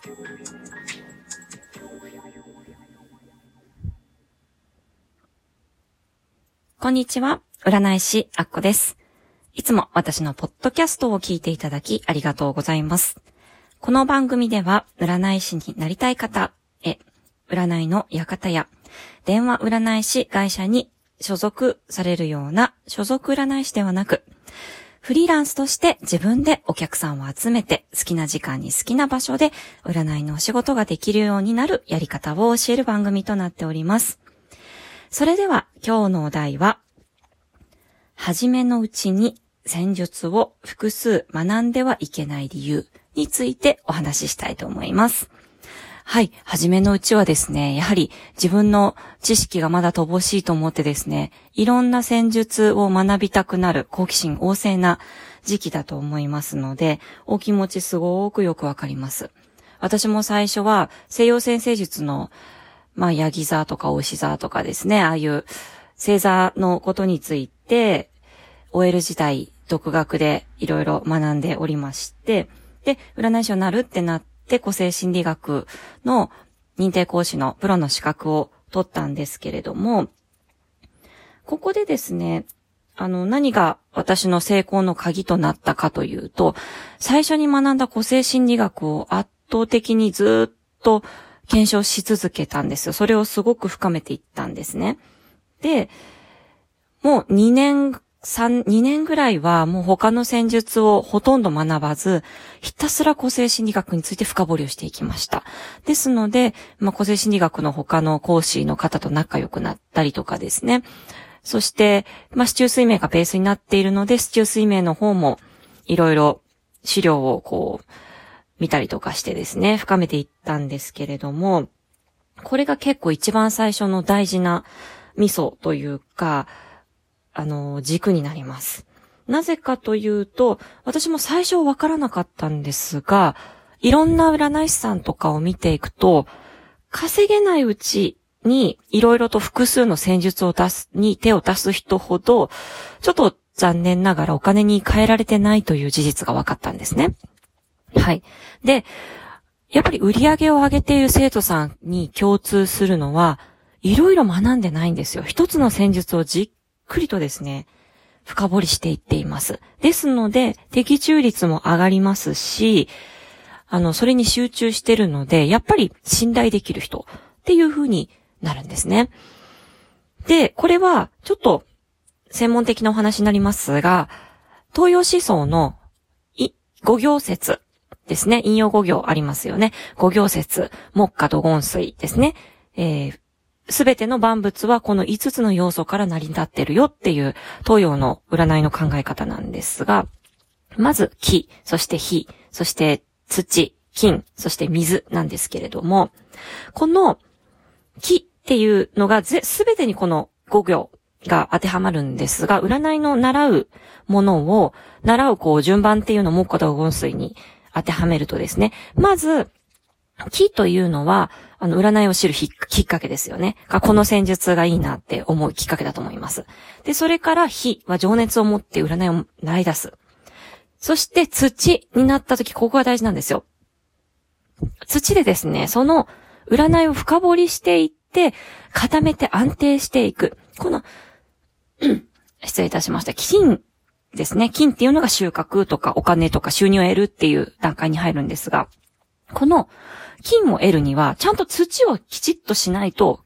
こんにちは、占い師あっこです。いつも私のポッドキャストを聞いていただきありがとうございます。この番組では占い師になりたい方へ、占いの館や電話占い師会社に所属されるような所属占い師ではなく、フリーランスとして自分でお客さんを集めて好きな時間に好きな場所で占いのお仕事ができるようになるやり方を教える番組となっております。それでは今日のお題は、初めのうちに戦術を複数学んではいけない理由についてお話ししたいと思います。はい、初めのうちはですね、やはり自分の知識がまだ乏しいと思ってですね、いろんな戦術を学びたくなる好奇心旺盛な時期だと思いますので、お気持ちすごくよくわかります。私も最初は西洋占星術のヤギ座とか牡牛座とかですね、ああいう星座のことについて、OL 時代、独学でいろいろ学んでおりまして、で、占い師になるってなって、個性心理学の認定講師のプロの資格を取ったんですけれども、ここでですね、何が私の成功の鍵となったかというと、最初に学んだ個性心理学を圧倒的にずっと検証し続けたんですよ。それをすごく深めていったんですね。で、もう2年ぐらいはもう他の戦術をほとんど学ばず、ひたすら個性心理学について深掘りをしていきました。ですので、個性心理学の他の講師の方と仲良くなったりとかですね。そして、四柱推命がベースになっているので、四柱推命の方もいろいろ資料を見たりとかしてですね、深めていったんですけれども、これが結構一番最初の大事なミソというか、軸になります。なぜかというと、私も最初わからなかったんですが、いろんな占い師さんとかを見ていくと、稼げないうちにいろいろと複数の戦術に手を出す人ほど、ちょっと残念ながらお金に換えられてないという事実が分かったんですね。はい。で、やっぱり売り上げを上げている生徒さんに共通するのは、いろいろ学んでないんですよ。一つの戦術をじっくりとですね、深掘りしていっています。ですので、的中率も上がりますし、それに集中してるので、やっぱり信頼できる人っていう風になるんですね。で、これはちょっと専門的なお話になりますが、東洋思想の五行説ですね。引用五行ありますよね。五行説、木火土金水ですね。すべての万物はこの5つの要素から成り立ってるよっていう東洋の占いの考え方なんですが、まず木、そして火、そして土、金、そして水なんですけれども、この木っていうのがすべてにこの五行が当てはまるんですが、占いの習うものを、習う順番っていうのを木火土金水に当てはめるとですね、まず、木というのは、占いを知るきっかけですよね。この戦術がいいなって思うきっかけだと思います。で、それから火は情熱を持って占いを習い出す。そして土になった時、ここが大事なんですよ。土でですね、その占いを深掘りしていって、固めて安定していく。この、失礼いたしました。金ですね。金っていうのが収穫とかお金とか収入を得るっていう段階に入るんですが、この金を得るには、ちゃんと土をきちっとしないと、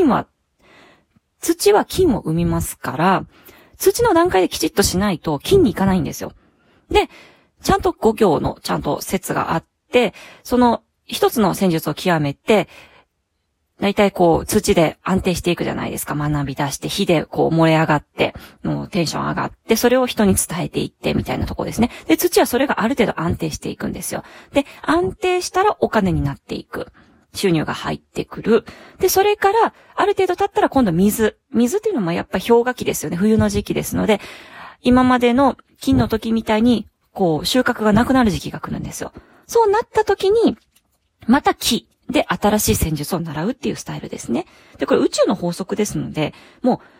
土は金を生みますから、土の段階できちっとしないと金に行かないんですよ。で、ちゃんと五行のちゃんと説があって、その一つの戦術を極めて、だいたい土で安定していくじゃないですか。学び出して、火で燃え上がって、テンション上がって、それを人に伝えていって、みたいなところですね。で、土はそれがある程度安定していくんですよ。で、安定したらお金になっていく。収入が入ってくる。で、それから、ある程度経ったら今度水。水っていうのもやっぱ氷河期ですよね。冬の時期ですので、今までの金の時みたいに、収穫がなくなる時期が来るんですよ。そうなった時に、また木。で、新しい戦術を習うっていうスタイルですね。で、これ宇宙の法則ですので、も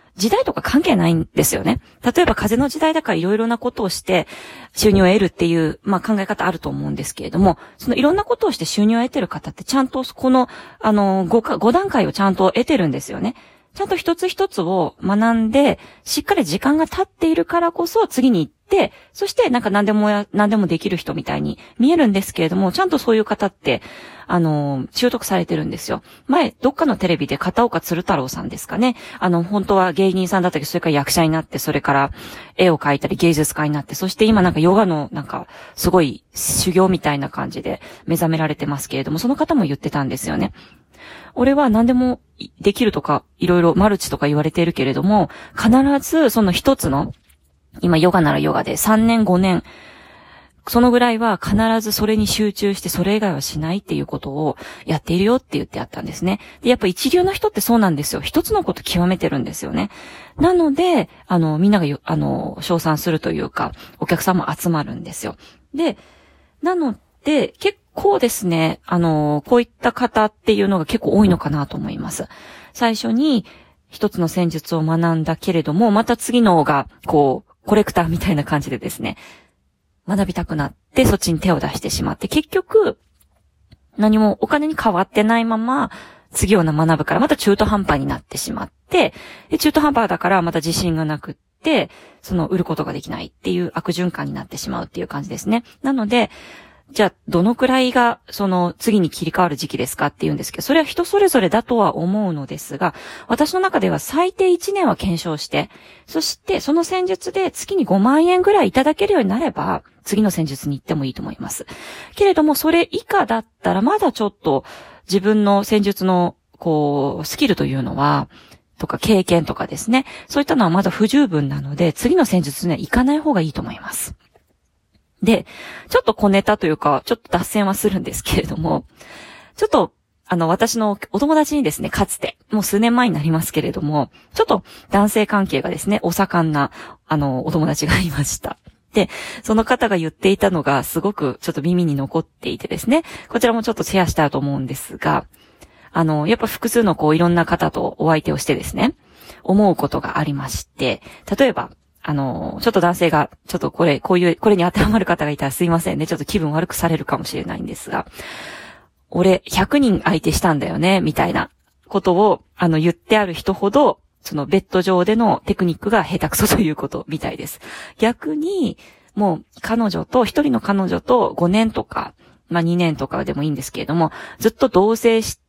時代とか関係ないんですよね。例えば風の時代だからいろいろなことをして収入を得るっていう、考え方あると思うんですけれども、そのいろんなことをして収入を得てる方ってちゃんとこの、5段階をちゃんと得てるんですよね。ちゃんと一つ一つを学んで、しっかり時間が経っているからこそ次に行って、そして何でもできる人みたいに見えるんですけれども、ちゃんとそういう方って、習得されてるんですよ。前、どっかのテレビで片岡鶴太郎さんですかね。本当は芸人さんだったけど、それから役者になって、それから絵を描いたり芸術家になって、そして今ヨガのすごい修行みたいな感じで目覚められてますけれども、その方も言ってたんですよね。俺は何でもできるとか、いろいろマルチとか言われているけれども、必ずその一つの、今ヨガならヨガで3年5年、そのぐらいは必ずそれに集中してそれ以外はしないっていうことをやっているよって言ってあったんですね。で、やっぱ一流の人ってそうなんですよ。一つのこと極めてるんですよね。なので、みんなが称賛するというか、お客さんも集まるんですよ。で、なので、結構ですね、こういった方っていうのが結構多いのかなと思います。最初に一つの戦術を学んだけれども、また次のが、コレクターみたいな感じでですね、学びたくなって、そっちに手を出してしまって、結局、何もお金に変わってないまま、次を学ぶからまた中途半端になってしまって、で中途半端だからまた自信がなくって、売ることができないっていう悪循環になってしまうっていう感じですね。なので、じゃあ、どのくらいが、次に切り替わる時期ですかって言うんですけど、それは人それぞれだとは思うのですが、私の中では最低1年は検証して、そしてその戦術で月に5万円ぐらいいただけるようになれば、次の戦術に行ってもいいと思います。けれども、それ以下だったら、まだちょっと自分の戦術の、スキルというのは、とか経験とかですね、そういったのはまだ不十分なので、次の戦術には行かない方がいいと思います。で、ちょっと小ネタというか、ちょっと脱線はするんですけれども、ちょっと、私のお友達にですね、かつて、もう数年前になりますけれども、ちょっと男性関係がですね、お盛んな、お友達がいました。で、その方が言っていたのが、すごくちょっと耳に残っていてですね、こちらもちょっとシェアしたいと思うんですが、やっぱ複数のいろんな方とお相手をしてですね、思うことがありまして、例えば、ちょっと男性が、ちょっとこれに当てはまる方がいたらすいませんね。ちょっと気分悪くされるかもしれないんですが、俺100人相手したんだよね、みたいなことを、言ってある人ほど、ベッド上でのテクニックが下手くそということみたいです。逆に、もう一人の彼女と5年とか、2年とかでもいいんですけれども、ずっと同棲して、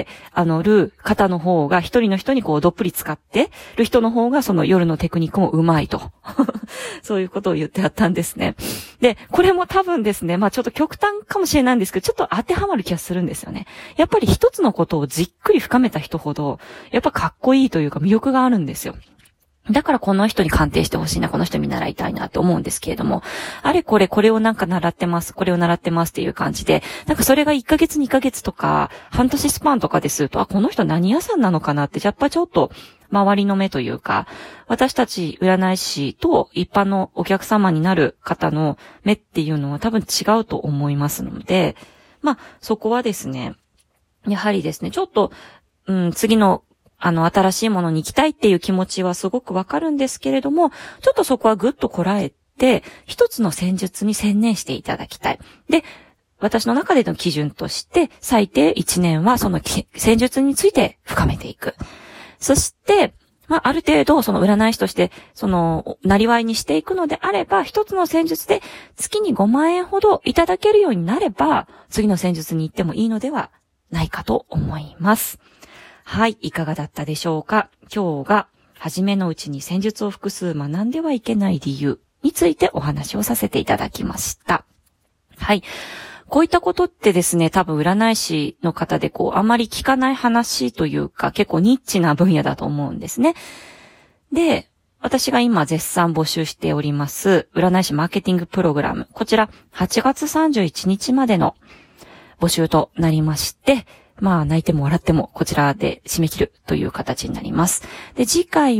る方の方が、一人の人にどっぷり使ってる人の方が、その夜のテクニックもうまいと。そういうことを言ってあったんですね。で、これも多分ですね、ちょっと極端かもしれないんですけど、ちょっと当てはまる気がするんですよね。やっぱり一つのことをじっくり深めた人ほど、やっぱかっこいいというか魅力があるんですよ。だからこの人に鑑定してほしいな、この人見習いたいなって思うんですけれども、あれこれを習ってます、これを習ってますっていう感じで、それが1ヶ月2ヶ月とか、半年スパンとかですると、この人何屋さんなのかなって、やっぱちょっと、周りの目というか、私たち占い師と一般のお客様になる方の目っていうのは多分違うと思いますので、そこはですね、やはりですね、ちょっと、次の新しいものに行きたいっていう気持ちはすごくわかるんですけれども、ちょっとそこはぐっとこらえて、一つの戦術に専念していただきたい。で、私の中での基準として、最低1年はその戦術について深めていく。そして、ある程度、占い師として、なりわいにしていくのであれば、一つの戦術で月に5万円ほどいただけるようになれば、次の戦術に行ってもいいのではないかと思います。はい、いかがだったでしょうか。今日が、初めのうちに戦術を複数学んではいけない理由についてお話をさせていただきました。はい。こういったことってですね、多分占い師の方であまり聞かない話というか、結構ニッチな分野だと思うんですね。で、私が今絶賛募集しております、占い師マーケティングプログラム。こちら、8月31日までの募集となりまして、泣いても笑ってもこちらで締め切るという形になります。で、次回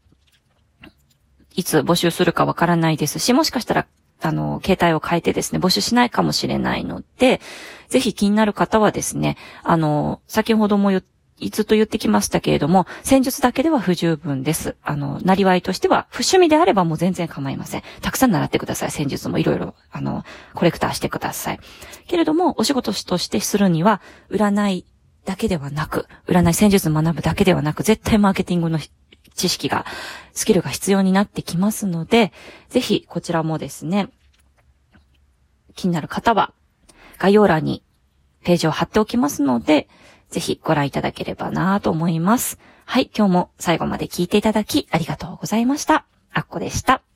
はいつ募集するかわからないですし、もしかしたら、携帯を変えてですね、募集しないかもしれないので、ぜひ気になる方はですね、先ほども言ずっと言ってきましたけれども、戦術だけでは不十分です。なりわいとしては、趣味であればもう全然構いません。たくさん習ってください。戦術もいろいろ、コレクターしてください。けれども、お仕事としてするには、占いだけではなく、占い戦術学ぶだけではなく、絶対マーケティングの知識が、スキルが必要になってきますので、ぜひこちらもですね、気になる方は、概要欄にページを貼っておきますので、ぜひご覧いただければなと思います。はい、今日も最後まで聞いていただきありがとうございました。あっこでした。